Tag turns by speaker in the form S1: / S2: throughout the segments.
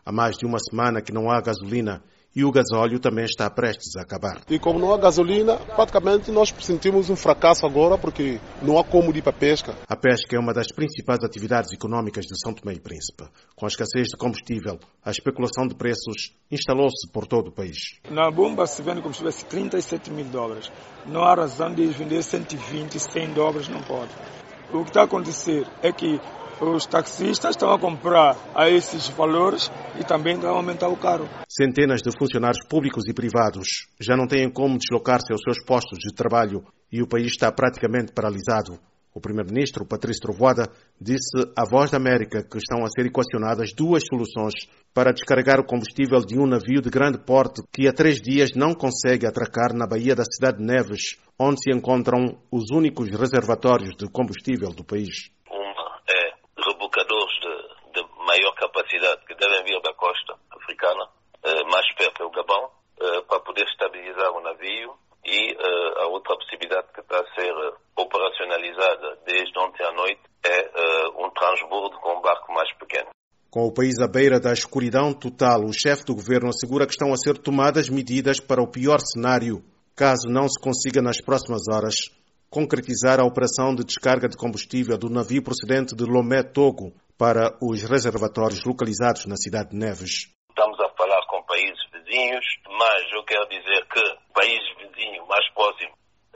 S1: Há mais de uma semana que não há gasolina e o gasóleo também está prestes a acabar.
S2: E como não há gasolina, praticamente nós sentimos um fracasso agora porque não há como ir para a pesca.
S1: A pesca é uma das principais atividades econômicas de São Tomé e Príncipe. Com a escassez de combustível, a especulação de preços instalou-se por todo o país.
S3: Na bomba se vende combustível a $37.000. Não há razão de vender 120, $100, não pode. O que está a acontecer é que os taxistas estão a comprar a esses valores e também estão a aumentar o carro.
S1: Centenas de funcionários públicos e privados já não têm como deslocar-se aos seus postos de trabalho e o país está praticamente paralisado. O primeiro-ministro, Patrício Trovoada, disse à Voz da América que estão a ser equacionadas duas soluções para descarregar o combustível de um navio de grande porte que há 3 dias não consegue atracar na baía da cidade de Neves, onde se encontram os únicos reservatórios de combustível do país.
S4: Rebocadores de maior capacidade que devem vir da costa africana, mais perto do Gabão, para poder estabilizar o navio, e a outra possibilidade que está a ser operacionalizada desde ontem à noite é um transbordo com um barco mais pequeno.
S1: Com o país à beira da escuridão total, o chefe do governo assegura que estão a ser tomadas medidas para o pior cenário, caso não se consiga nas próximas horas concretizar a operação de descarga de combustível do navio procedente de Lomé, Togo, para os reservatórios localizados na cidade de Neves.
S4: Estamos a falar com países vizinhos, mas eu quero dizer que o país vizinho mais próximo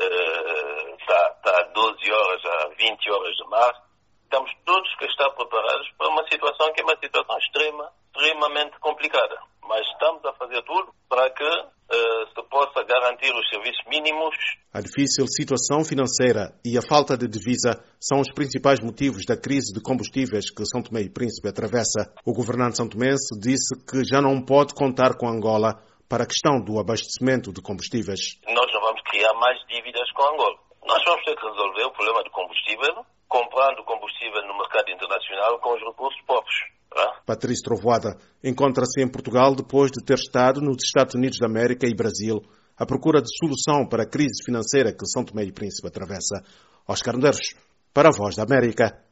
S4: está a 12 horas, a 20 horas de mar. Estamos todos que estar preparados para uma situação que é uma situação extremamente complicada. Mas estamos a fazer tudo para que se possa garantir os serviços mínimos.
S1: A difícil situação financeira e a falta de divisa são os principais motivos da crise de combustíveis que São Tomé e Príncipe atravessa. O governante santomense disse que já não pode contar com Angola para a questão do abastecimento de combustíveis.
S4: Nós não vamos criar mais dívidas com Angola. Nós vamos ter que resolver o problema do combustível, comprando combustível no mercado internacional com os recursos próprios.
S1: Patrício Trovoada encontra-se em Portugal depois de ter estado nos Estados Unidos da América e Brasil à procura de solução para a crise financeira que São Tomé e Príncipe atravessa. Oscar Medeiros, para a Voz da América.